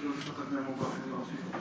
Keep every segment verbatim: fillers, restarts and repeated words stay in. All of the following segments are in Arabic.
يجوز فتقدم بارك الله فيكم.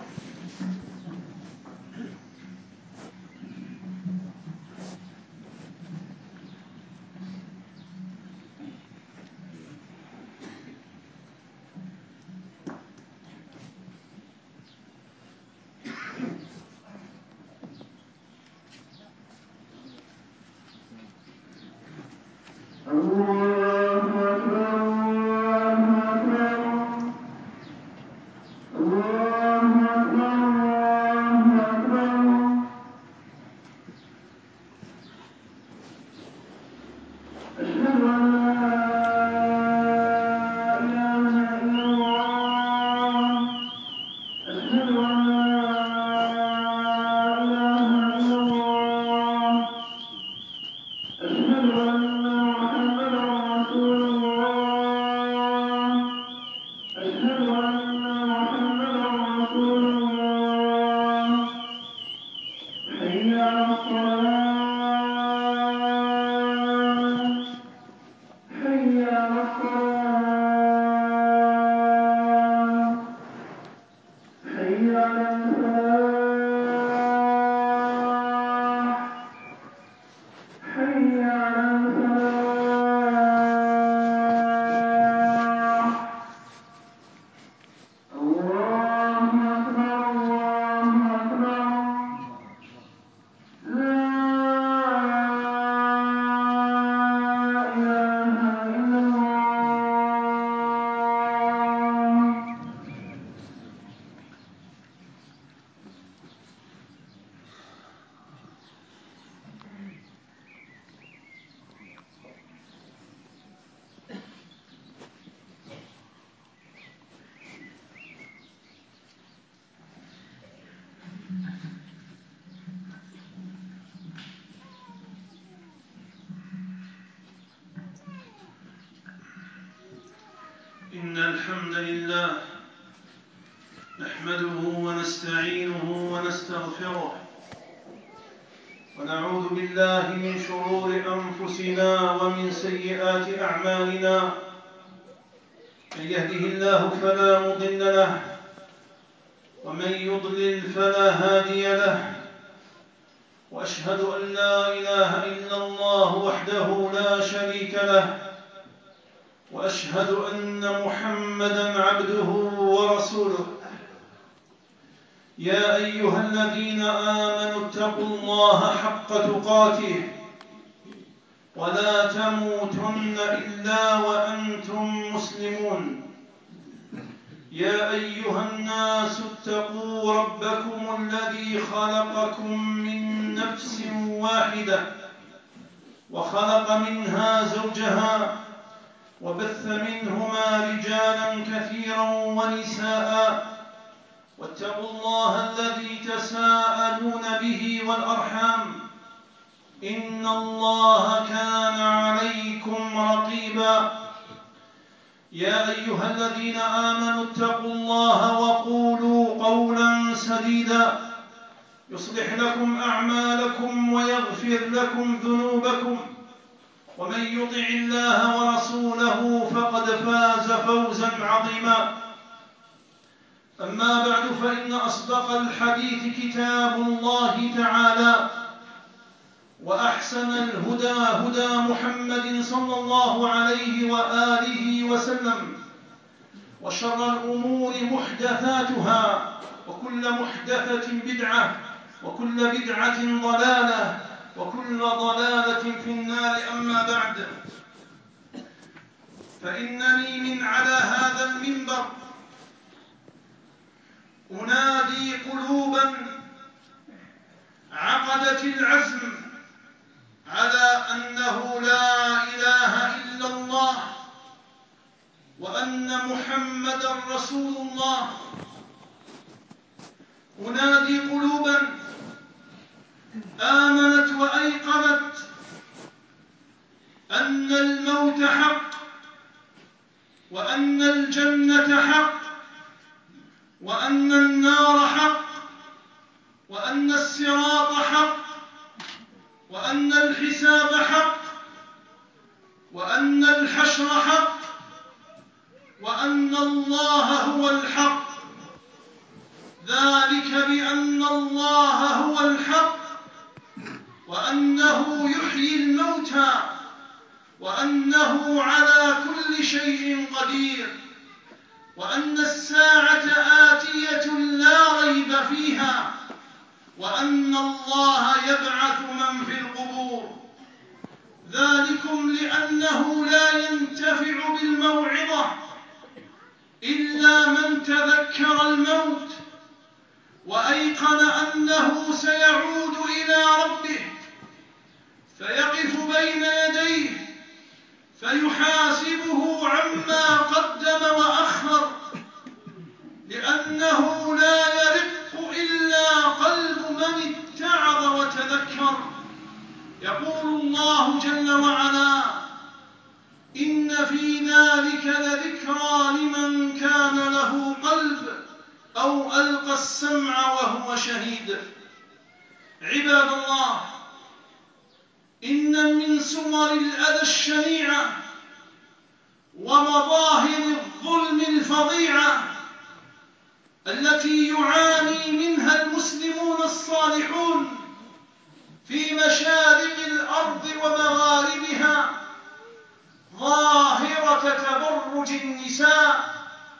إن الحمد لله نحمده ونستعينه ونستغفره ونعوذ بالله من شرور أنفسنا ومن سيئات أعمالنا. من يهده الله فلا مضل له ومن يضلل فلا هادي له، وأشهد أن لا إله إلا الله وحده لا شريك له، وأشهد أن محمدًا عبده ورسوله. يا أيها الذين آمنوا اتقوا الله حق تقاته ولا تموتن إلا وأنتم مسلمون. يا أيها الناس اتقوا ربكم الذي خلقكم من نفس واحدة وخلق منها زوجها وبث منهما رجالا كثيرا ونساء، واتقوا الله الذي تساءلون به والأرحام إن الله كان عليكم رقيبا. يا أيها الذين آمنوا اتقوا الله وقولوا قولا سديدا يصلح لكم أعمالكم ويغفر لكم ذنوبكم، ومن يطع الله ورسوله فقد فاز فوزا عظيما. أما بعد، فإن أصدق الحديث كتاب الله تعالى، وأحسن الهدى هدى محمد صلى الله عليه وآله وسلم، وشر الأمور محدثاتها، وكل محدثة بدعة، وكل بدعة ضلالة، وكل ضلالة في النار. أما بعد، فإنني من على هذا المنبر أنادي قلوبا عقدت العزم على أنه لا إله إلا الله وأن محمدا رسول الله. أنادي قلوبا آمنت وأيقنت أن الموت حق، وأن الجنة حق، وأن النار حق، وأن الصراط حق، وأن الحساب حق، وأن الحشر حق، وأن الله هو الحق بأن الله هو الحق، وأنه يحيي الموتى، وأنه على كل شيء قدير، وأن الساعة آتية لا ريب فيها، وأن الله يبعث من في القبور. ذلكم لأنه لا ينتفع بالموعظة إلا من تذكر الموت وأيقن أنه سيعود إلى ربه، فيقف بين يديه فيحاسبه عما قدم وأخر، لأنه لا يرق إلا قلب من اتعظ وتذكر. يقول الله جل وعلا: إن في ذلك لذكرى لمن كان له قلب أو ألقى السمع وهو شهيد. عباد الله، إن من صور الأذى الشنيعة ومظاهر الظلم الفظيعة التي يعاني منها المسلمون الصالحون في مشارق الأرض ومغاربها ظاهرة تبرج النساء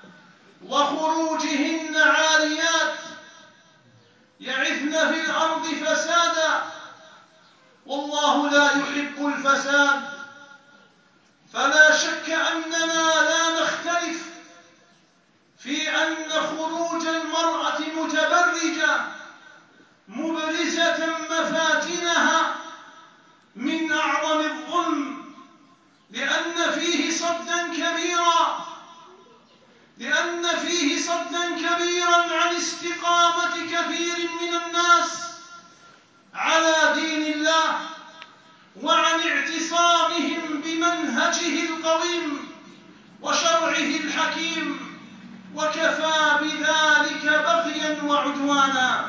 وخروجهن عاريات يعثن في الأرض فسادا، والله لا يحب الفساد. فلا شك أننا لا نختلف في أن خروج المرأة متبرجة مبرزة مفاتنها من أعظم الظلم، لأن فيه صدا كبيرا لأن فيه صدا كبيرا عن استقامة كثير من الناس على دين الله وعن اعتصامهم بمنهجه القويم وشرعه الحكيم، وكفى بذلك بغيا وعدوانا.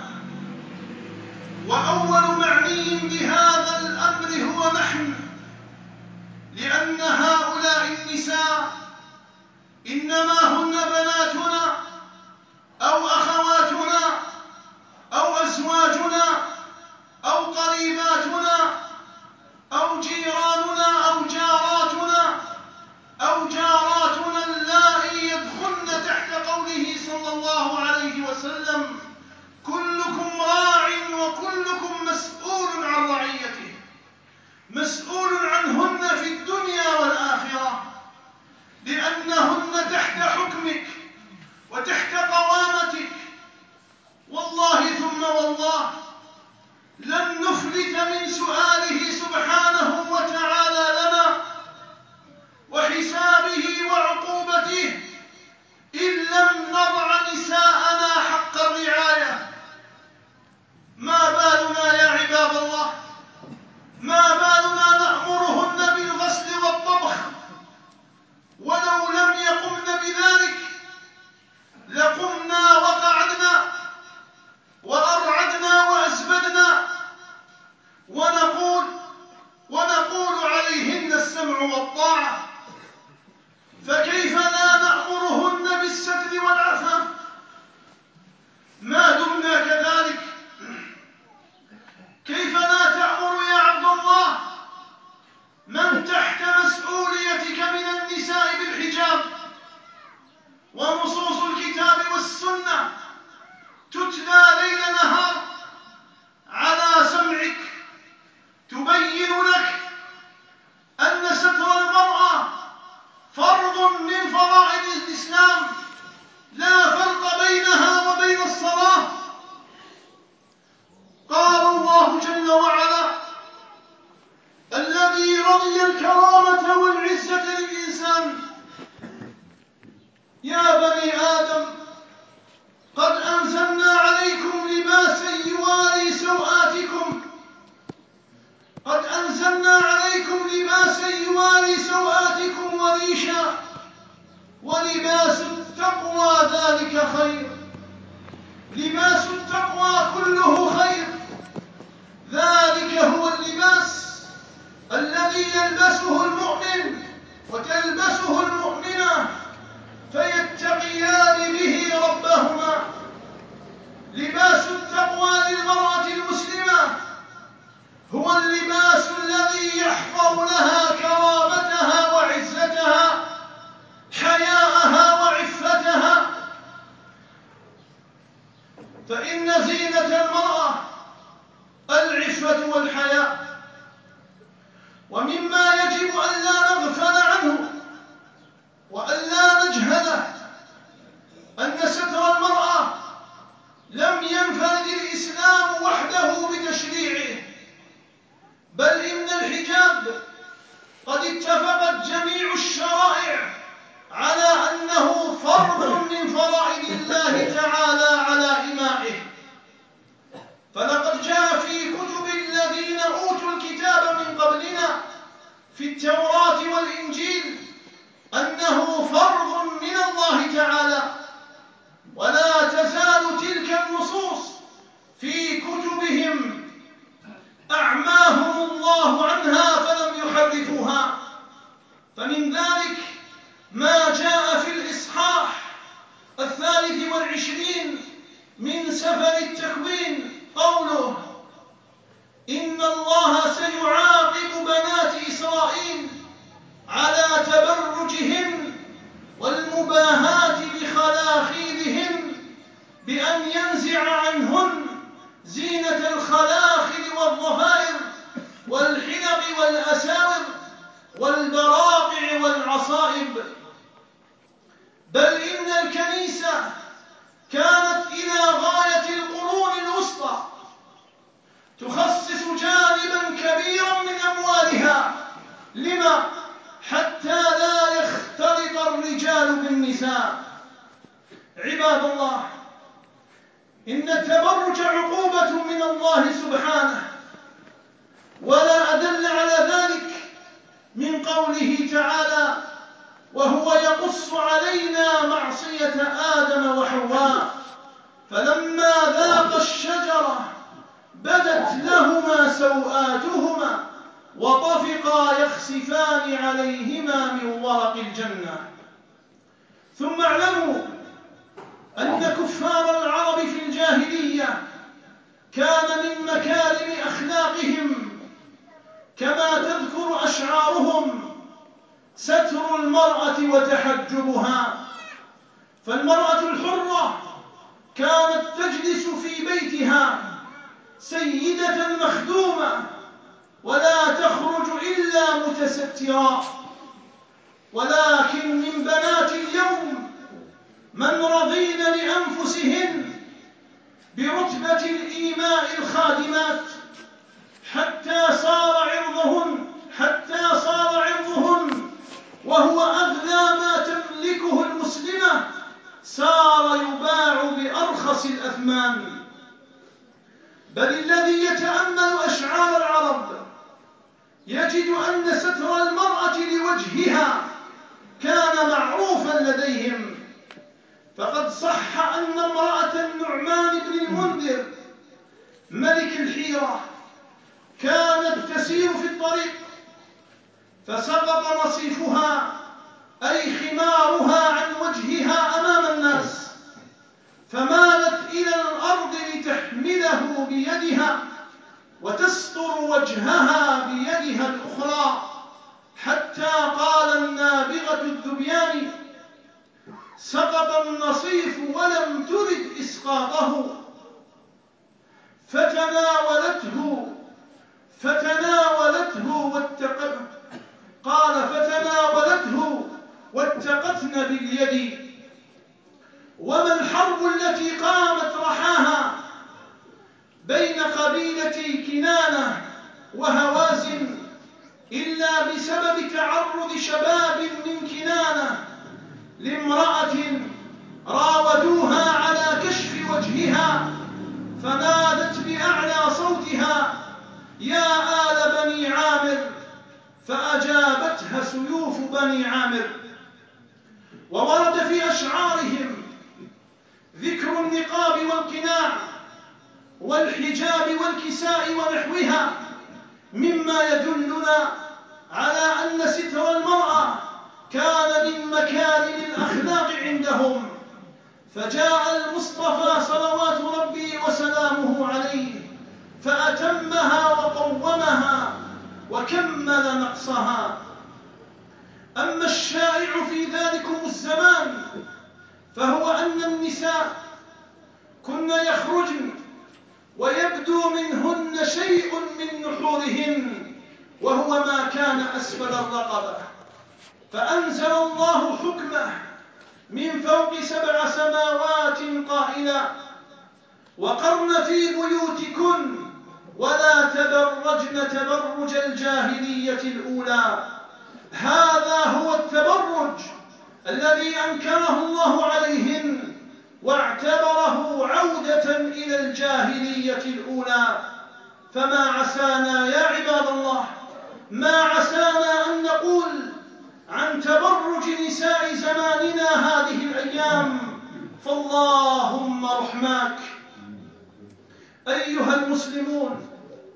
وأول معني بهذا الأمر هو نحن، لأن هؤلاء النساء إنما هن بناتنا أو أخواتنا أو أزواجنا أو قريباتنا أو جيراننا أو جاراتنا أو جاراتنا اللائي يدخلن تحت قوله صلى الله عليه وسلم: كلكم راع وكلكم مسؤول عن رعيته، مسؤول عنهن في الدنيا والآخرة، لأنهن تحت حكمك وتحت قوامتك. والله ثم والله لن نفلت من سؤاله سبحانه وتعالى لنا وحسابه وعقوبته إن لم نضع نساءنا حق الرعاية. ما بالنا يا عباد الله، ما بالنا نأمرهن بالغسل والطبخ، ولو لم يقمن بذلك لقمنا وقعدنا وأرعدنا وأزبدنا ونقول ونقول عليهن السمع والطاعة. فكيف لا نأمرهن بالستر والعفاف ما دمنا كذلك؟ كيف لا تأمر يا عبد الله من تحت مسؤوليتك من النساء بالحجاب ونصوص الكتاب والسنة تتلى ليل نهار على سمعك تبين لك أن ستر المرأة فرض من فرائض الإسلام لا فرق بينها وبين الصلاة؟ قال الله جل وعلا: الذي رضي الكرامة والعزة للإنسان يا بني آدم قد أنزلنا عليكم لباسا يواري سوآتكم قد أنزلنا عليكم لباسا يواري سوآتكم وريشا ولباس التقوى ذلك خير. لباس التقوى كله خير، ذلك هو اللباس الذي يلبسه المؤمن وتلبسه المؤمنة فيتقيان به ربهما. لباس التقوى الرجال بالنساء. عباد الله، إن التبرج عقوبة من الله سبحانه، ولا أدل على ذلك من قوله تعالى: وهو يقص علينا معصية آدم وحواء فلما ذاقا الشجرة بدت لهما سوآتهما وطفقا يخصفان عليهما من ورق الجنة. ثم اعلموا أن كفار العرب في الجاهلية كان من مكارم أخلاقهم كما تذكر أشعارهم ستر المرأة وتحجبها. فالمرأة الحرة كانت تجلس في بيتها سيدة مخدومة ولا تخرج إلا متسترة. ولكن من بنات اليوم من رضين لأنفسهن برتبة الإيماء الخادمات حتى صار عرضهن حتى صار عرضهن وهو أغلى ما تملكه المسلمة صار يباع بأرخص الأثمان. بل الذي يتأمل أشعار العرب يجد أن ستر المرأة لوجهها كان معروفا لديهم. فقد صح أن امرأة النعمان بن المنذر ملك الحيرة كانت تسير في الطريق فسقط نصيفها أي خمارها عن وجهها أمام الناس، فمالت إلى الأرض لتحمله بيدها وتستر وجهها بيدها الأخرى، حتى قال النابغة الذبيان: سقط النصيف ولم ترد إسقاطه فتناولته فتناولته واتق قال فتناولته واتقتن باليد. وما الحرب التي قامت رحاها بين قبيلتي كنانة وهوازن إلا بسبب تعرض شباب من كنانة لامرأة راودوها على كشف وجهها فنادت بأعلى صوتها: يا آل بني عامر، فأجابتها سيوف بني عامر. وورد في أشعارهم ذكر النقاب والقناع والحجاب والكساء ونحوها مما يدلنا على أن ستر المرأة كان من مكارم الأخلاق عندهم. فجاء المصطفى صلوات ربي وسلامه عليه فأتمها وقومها وكمل نقصها. أما الشائع في ذلكم الزمان فهو أن النساء كن يخرجن ويبدو منهن شيء من نحورهن وهو ما كان أسفل الرقبة، فأنزل الله حكمه من فوق سبع سماوات قائلا: وقرن في بيوتكن ولا تبرجن تبرج الجاهلية الأولى. هذا هو التبرج الذي أنكره الله عليهن واعتبره عودة إلى الجاهلية الأولى. فما عسانا يا عباد الله، ما عسانا أن نقول عن تبرج نساء زماننا هذه الأيام: فاللهم رحماك. أيها المسلمون،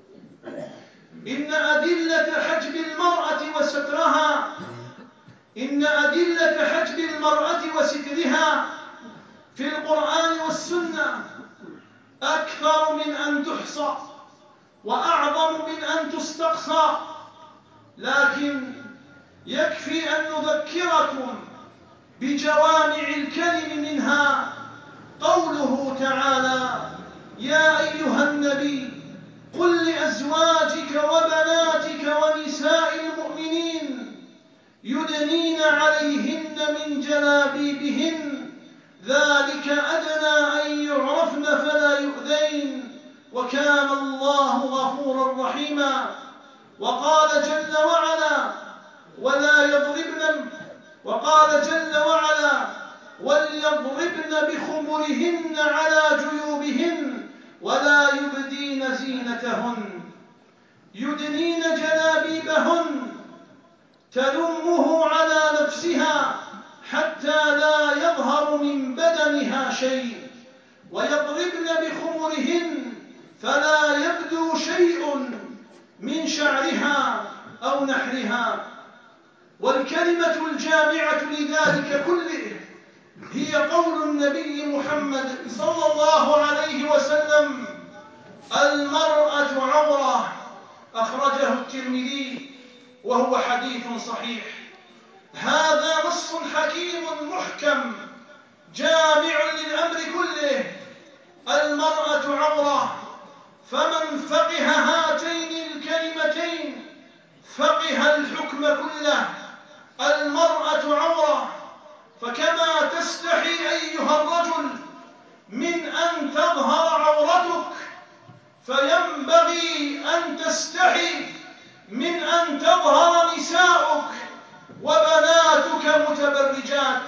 إن أدلة حجب المرأة وسترها إن أدلة حجب المرأة وسترها في القرآن والسنة أكثر من أن تحصى وأعظم من أن تستقصى، لكن يكفي أن نذكركم بجوامع الكلم منها قوله تعالى: يا أيها النبي قل لأزواجك وبناتك ونساء المؤمنين يدنين عليهن من جلابيبهن ذلك أدنى أن يعرفن فلا يؤذين وكان الله غفورا رحيما. وقال جل وعلا: ولا يضربن وقال جل وعلا: وليضربن بخمرهن على جيوبهن ولا يبدين زينتهن يدنين جلابيبهن تلمه على نفسها حتى لا يظهر من بدنها شيء ويضربن بخمرهن فلا يبدو شيء من شعرها أو نحرها. والكلمة الجامعة لذلك كله هي قول النبي محمد صلى الله عليه وسلم: المرأة عورة، أخرجه الترمذي وهو حديث صحيح. هذا نص حكيم محكم جامع للأمر كله: المرأة عورة. فمن فقه هاتين الكلمتين فقه الحكم كله. المرأة عورة، فكما تستحي أيها الرجل من أن تظهر عورتك فينبغي أن تستحي من أن تظهر نساؤك وبناتك متبرجات.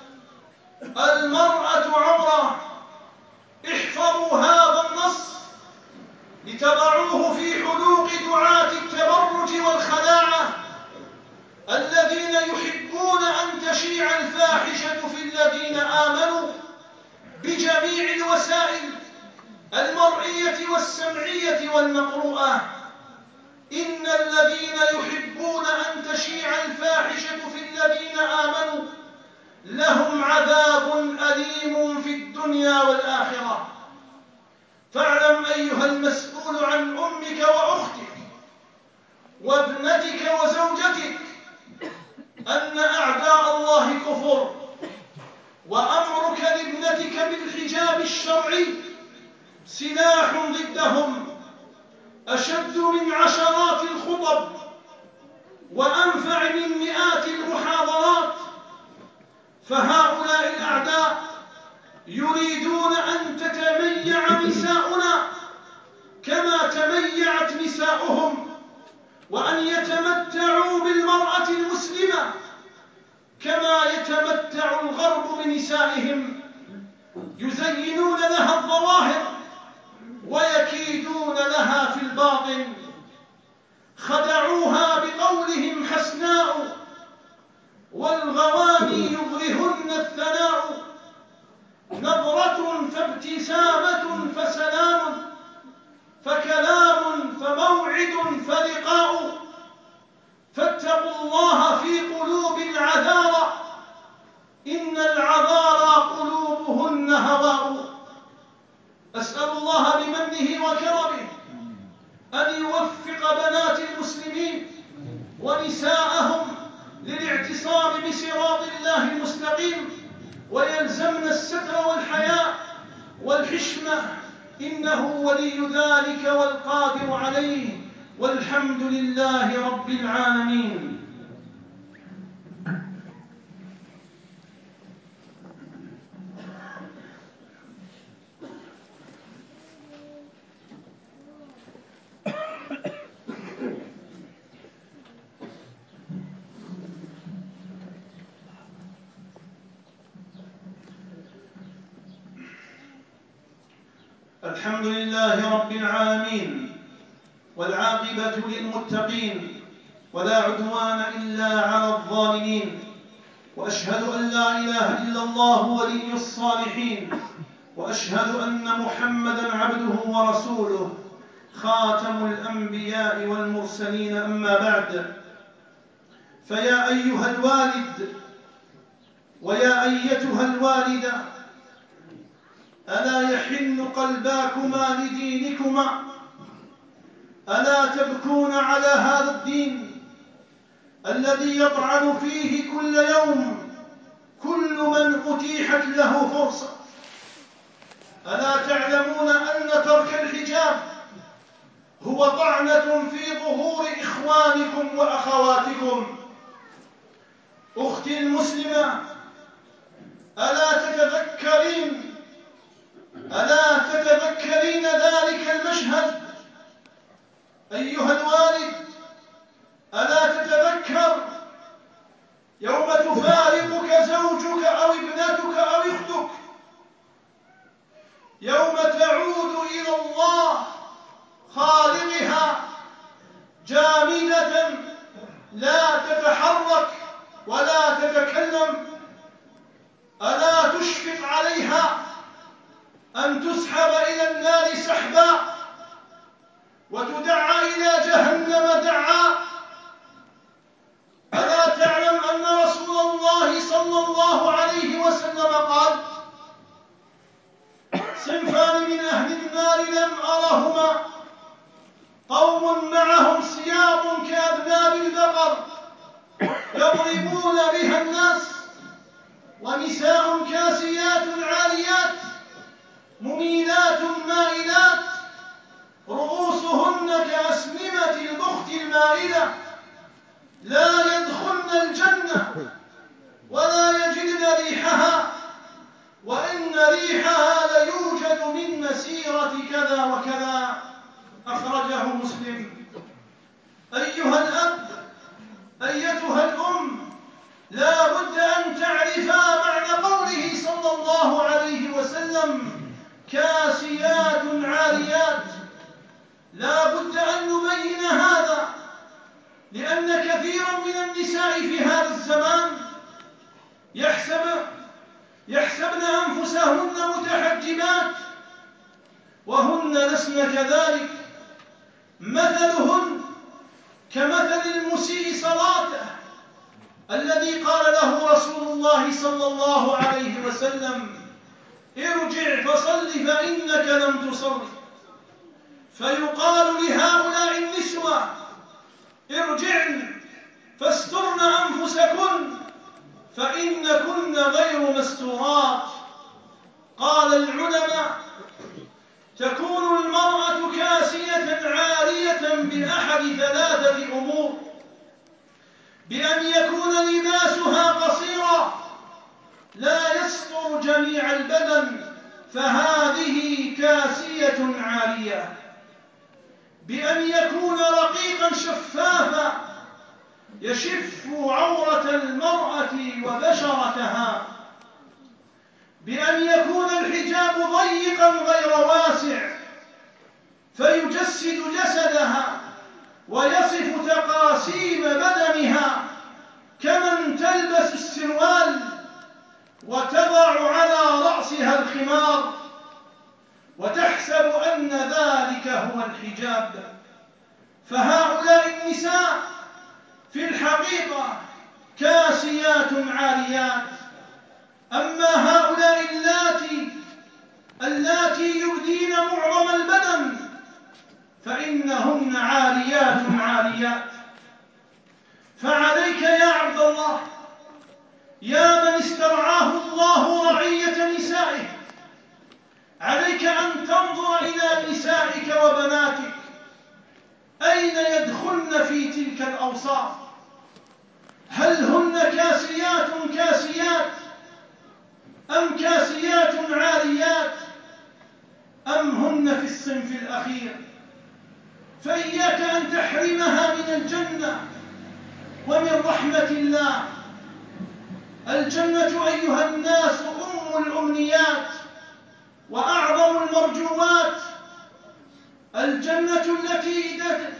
المرأة عورة. احفظوا هذا النص لتضعوه في حلوق دعاة التبرج والخلاعة الذين يحبون أن تشيع الفاحشة في الذين آمنوا بجميع الوسائل المرئية والسمعية والمقروءة. إن الذين يحبون أن تشيع الفاحشة في الذين آمنوا لهم عذاب أليم في الدنيا والآخرة. فاعلم أيها المسؤول عن أمك وأختك وابنتك وزوجتك أن أعداء الله كفر، وأمرك لابنتك بالحجاب الشرعي سلاح ضدهم أشد من عشرات الخطب وأنفع من مئات المحاضرات. فهؤلاء الأعداء يريدون أن تتميع نساؤنا كما تميعت نساؤهم، وأن يتمتعوا بالمرأة المسلمة كما يتمتع الغرب بنسائهم. يزينون لها الظواهر ويكيدون لها في الباطن. خدعوها بقولهم حسناء والغواني يغرهن الثناء، نظرة فابتسامة فسلام، فكلام فموعد فلقاء. فاتقوا الله في قلوب العذارى، إن العذارى قلوبهن هواء. أسأل الله بمنه وكرمه أن يوفق بنات المسلمين ونساءهم للاعتصام بصراط الله المستقيم، ويلزمن الستر والحياء والحشمة، إنه ولي ذلك والقادر عليه، والحمد لله رب العالمين. الحمد لله رب العالمين، والعاقبة للمتقين، ولا عدوان إلا على الظالمين. وأشهد أن لا إله إلا الله ولي الصالحين، وأشهد أن محمدًا عبده ورسوله خاتم الأنبياء والمرسلين. أما بعد، فيا أيها الوالد ويا أيتها الوالدة، ألا يحن قلباكما لدينكما؟ ألا تبكون على هذا الدين الذي يطعن فيه كل يوم كل من أتيحت له فرصة؟ ألا تعلمون أن ترك الحجاب هو طعنة في ظهور إخوانكم وأخواتكم؟ أختي المسلمة، ألا تتذكرين ألا تتذكرين ذلك المشهد؟ أيها الوالد، ألا تتذكر يوم تفارق يفتنون بها الناس، ونساء كاسيات عاريات مميلات مائلات رؤوسهن كأسنمة البخت المائلة لا يدخلن الجنة ولا يجدن ريحها، وإن ريحها ليوجد من مسيرة كذا وكذا. أخرجه مسلم. أيها الأب، أيتها الأم، لا بد أن تعرفا معنى قوله صلى الله عليه وسلم كاسيات عاريات. لا بد أن نبين هذا، لأن كثيرا من النساء في هذا الزمان يحسب يحسبن أنفسهن متحجبات وهن لسن كذلك. مثلهن كمثل المسيء صلاته الذي قال له رسول الله صلى الله عليه وسلم ارجع فصل فإنك لم تصل. فيقال لهؤلاء النسوة ارجعن فاسترن أنفسكن فإنكن غير مستورات. قال العلماء تكون المرأة كاسية عارية بأحد ثلاثة أمور: بأن يكون لباسها قصيرا لا يستر جميع البدن فهذه كاسية عارية، بأن يكون رقيقا شفافا يشف عورة المرأة وبشرتها، بأن يكون الحجاب ضيقا غير واسع فيجسد جسدها ويصف تقاسيم بدنها كمن تلبس السروال وتضع على رأسها الخمار وتحسب أن ذلك هو الحجاب. فهؤلاء النساء في الحقيقة كاسيات عاريات. أما هؤلاء اللاتي اللاتي يبدين معظم البدن فإنهن عاريات عاريات. فعليك يا عبد الله، يا من استرعاه الله رعية نسائه، عليك أن تنظر إلى نسائك وبناتك أين يدخلن في تلك الأوصاف. هل هن كاسيات كاسيات أم كاسيات عاريات أم هن في الصنف الأخير؟ فإياك أن تحرمها من الجنة ومن رحمة الله. الجنة أيها الناس أم الأمنيات وأعظم المرجوات. الجنة التي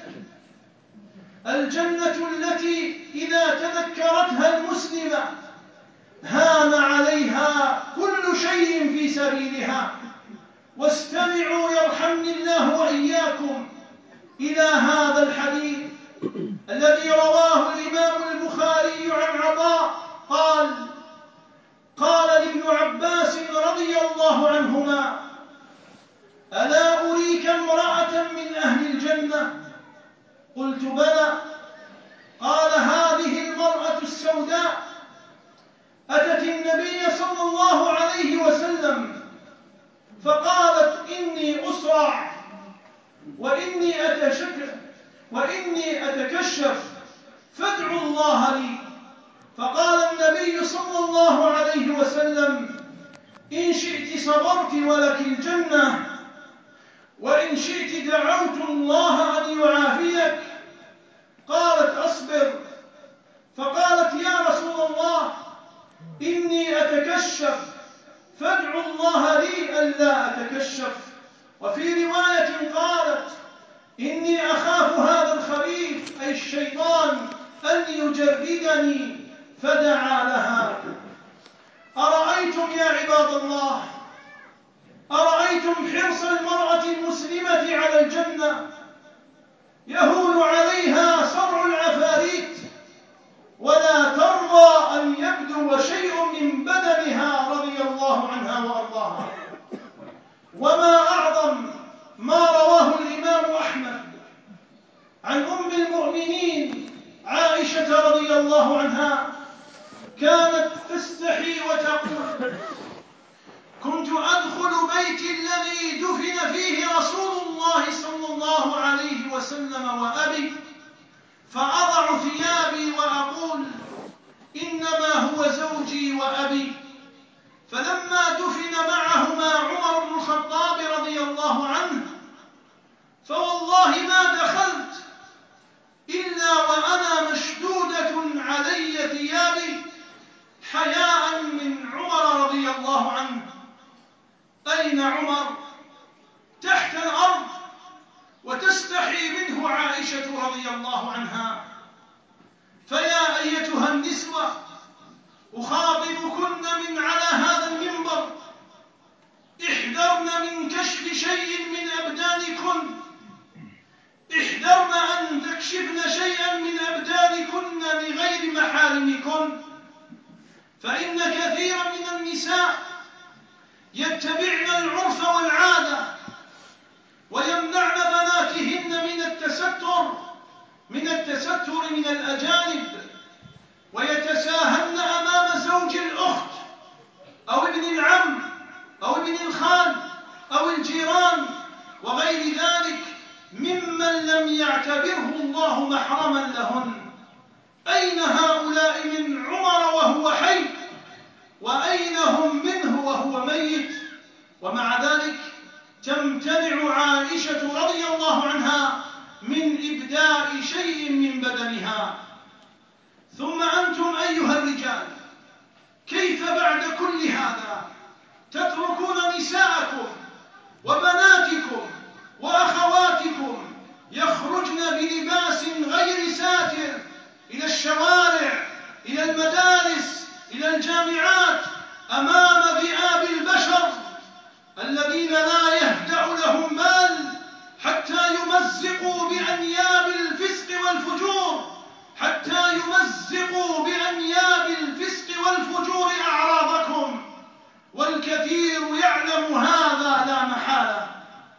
الجنة التي إذا تذكرتها المسلمة هان عليها كل شيء في سبيلها. واستمعوا يرحمني الله وإياكم إلى هذا الحديث الذي رواه الإمام البخاري عن عطاء قال قال لابن عباس رضي الله عنهما ألا أريك امرأة من أهل الجنة؟ قلت بلى. قال هذه المرأة السوداء أتت النبي صلى الله عليه وسلم فقالت إني أسرع وإني أتشكر وإني أتكشف فادعوا الله لي. فقال النبي صلى الله عليه وسلم إن شئت صبرت ولك الجنة وإن شئت دعوت الله أن يعافيك. قالت أصبر. فقالت يا رسول الله إني أتكشف فادعوا الله لي ألا أتكشف. وفي رواية قالت إني أخاف هذا الخبيث أي الشيطان أن يجردني فدعا لها. أرأيتم يا عباد الله، أرأيتم حرص المرأة المسلمة على الجنة؟ يهون عليها صرع العفاريت ولا ترضى أن يبدو شيء من بدنها رضي الله عنها وأرضاها. وما أعظم ما رواه الإمام أحمد عن أم المؤمنين عائشة رضي الله عنها وسلم وأبي، فأضع ثيابي وأقول إنما هو زوجي وأبي. فلما دفن معهما عمر بن الخطاب رضي الله عنه، فوالله ما دخلت إلا وأنا مشدودة علي ثيابي حياء من عمر رضي الله عنه. أين عمر؟ تحت الأرض، وتستحي منه عائشة رضي الله عنها. فيا أيتها النسوة، أخاطبكن من على هذا المنبر، احذرن من كشف شيء من أبدانكن، احذرن أن تكشفن شيئا من أبدانكن لغير محارمكن، فإن كثيرا من النساء يتبعن العرف والعادة ويمنعن بناتهن من التستر من التستر من الأجانب، ويتساهلن أمام زوج الأخت أو ابن العم أو ابن الخال أو الجيران وغير ذلك ممن لم يعتبره الله محرما لهن. أين هؤلاء من عمر وهو حي؟ وأين هم منه وهو ميت؟ ومع ذلك تمتنع عائشة رضي الله عنها من إبداء شيء من بدنها. ثم أنتم أيها الرجال، كيف بعد كل هذا تتركون نساءكم وبناتكم وأخواتكم يخرجن بلباس غير ساتر إلى الشوارع، إلى المدارس، إلى الجامعات، أمام ذئاب البشر الذين لا يهدأ لهم بال حتى يمزقوا بأنياب الفسق والفجور حتى يمزقوا بأنياب الفسق والفجور أعراضكم، والكثير يعلم هذا لا محالة.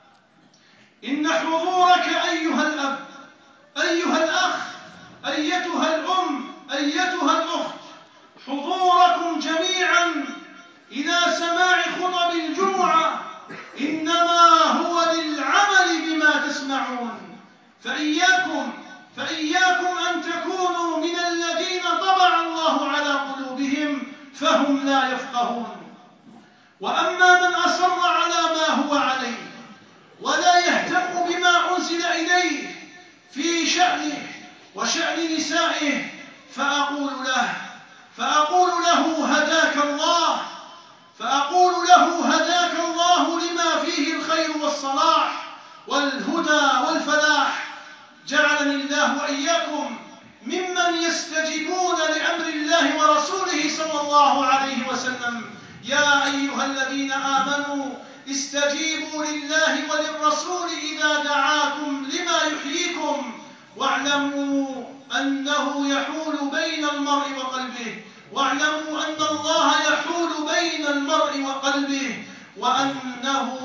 إن حضورك أيها الأب، أيها الأخ، أيتها الأم، أيتها الأخت، حضوركم جميعا إلى سماع خطب الجمعة إنما هو للعمل بما تسمعون، فإياكم فإياكم أن تكونوا من الذين طبع الله على قلوبهم فهم لا يفقهون. وأما من أصر على ما هو عليه ولا يهتم بما أنزل إليه في شأنه وشأن نسائه، فأقول له فأقول له هداك الله فأقول له هداك الله لما فيه الخير والصلاح والهدى والفلاح. جعلني الله وإياكم ممن يستجيبون لأمر الله ورسوله صلى الله عليه وسلم. يا أيها الذين آمنوا استجيبوا لله وللرسول إذا دعاكم لما يحييكم واعلموا أنه يحول بين المرء وقلبه واعلموا أن الله يحول بين المرء وقلبه وأنه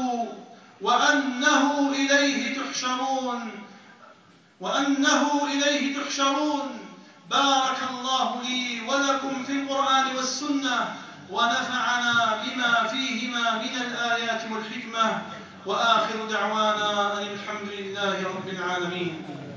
وأنه إليه تحشرون وأنه إليه تحشرون. بارك الله لي ولكم في القرآن والسنة، ونفعنا بما فيهما من الآيات والحكمة، وآخر دعوانا أن الحمد لله رب العالمين.